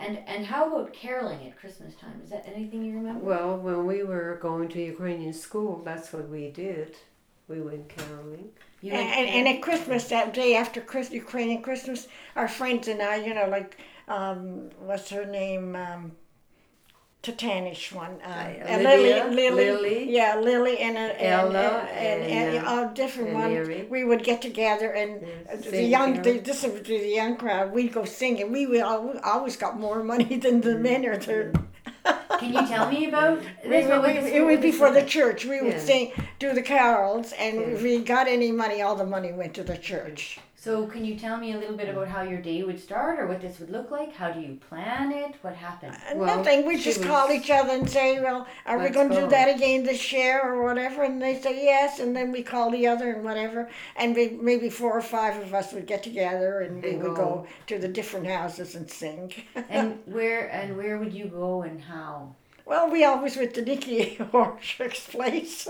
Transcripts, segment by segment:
And how about caroling at Christmas time? Is that anything you remember? Well, when we were going to Ukrainian school, that's what we did. We went caroling. And at Christmas, that day after Ukrainian Christmas, our friends and I, like, what's her name? Titanish one. Lily. Yeah, Lily and Ella and different and ones. Mary. We would get together and this is the young crowd. We'd go sing and we always got more money than the men or the. Can you tell me about this? It would be for the church. We would do the carols, and if we got any money, all the money went to the church. So can you tell me a little bit about how your day would start or what this would look like? How do you plan it? What happened? Nothing. We just call each other and say, well, are we going to do that again this year or whatever? And they say yes, and then we call the other and whatever. And maybe 4 or 5 of us would get together and we would go to the different houses and sing. And where would you go and how? Well, we always went to Nikki Horschak's place,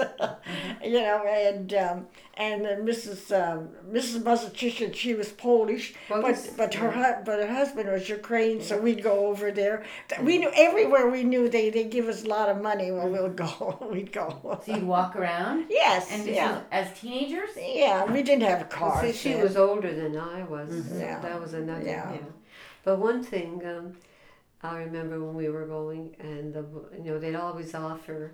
and Mrs. Mazurchik, she was Polish, but her husband was Ukrainian, so we'd go over there. We knew everywhere we knew they give us a lot of money. Well, we'd go. So you'd walk around? Yes. And this was as teenagers? Yeah, we didn't have a car. Well, she was older than I was. Mm-hmm. So that was another. Yeah. But one thing. I remember when we were going, and they'd always offer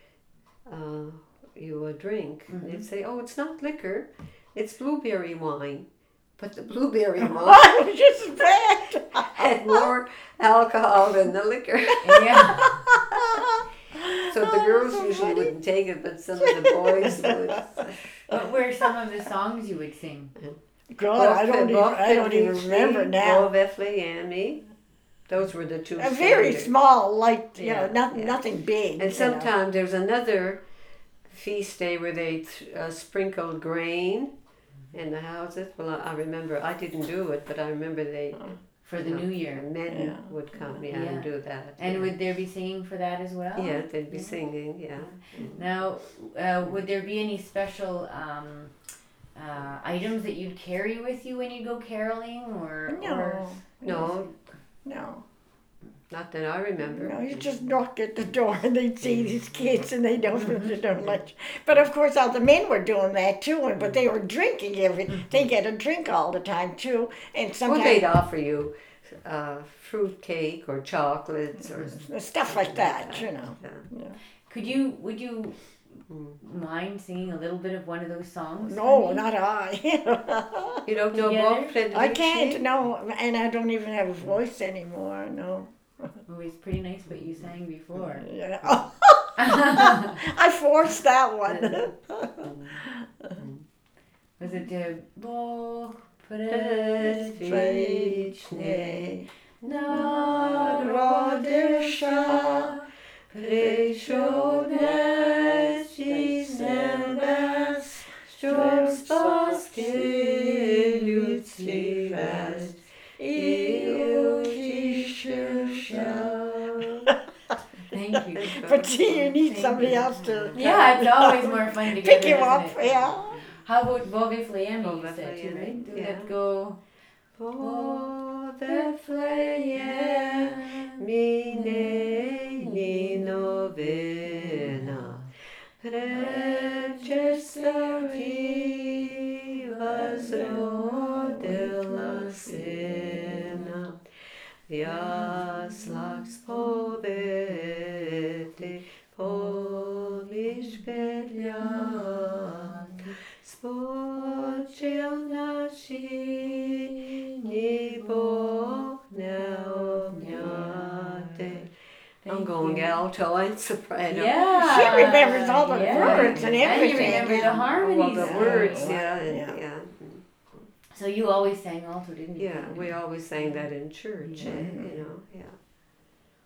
you a drink. Mm-hmm. They'd say, "Oh, it's not liquor, it's blueberry wine." But the blueberry wine was just bad. had more alcohol than the liquor. Yeah. So the girls usually wouldn't take it, but some of the boys would. What were some of the songs you would sing? God, I don't even remember now. Those were the two. Very small, nothing big. And sometimes there's another feast day where they sprinkled grain in the houses. Well, I remember, I didn't do it, but I remember they... For the New Year. Men would come, and do that. And would there be singing for that as well? Yeah, they'd be singing, yeah. Now, would there be any special items that you'd carry with you when you go caroling? No. Not that I remember. No, you just knock at the door and they'd see these kids and they don't like. But of course, all the men were doing that too. But they were drinking They get a drink all the time too. And sometimes they'd offer you fruit cake or chocolates or stuff like that. Yeah. Would you mind singing a little bit of one of those songs? No, not I. You don't know both? I can't. No, and I don't even have a voice anymore. No. Well, it's pretty nice what you sang before. Yeah. I forced that one. Was it Bo predwieczny narodzisza przyszedłeś ci z nebes, щоб спасти людський весь і Thank you. But see, you need somebody else to... Yeah, it's always more fun to pick you up, yeah. How about Bobbyflame? You said too, right? Let's go. Bobbyflame, minejni novena, Prečestaviva zrodila syna. Jaslach spovedi pomіж петлят, спочив наші, ні Бог не обняти. I'm going alto and soprano. Yeah. She remembers all the words and everything. And you remember the harmonies. Well, the words, yeah. So you always sang alto, didn't you? Yeah, we always sang that in church, yeah.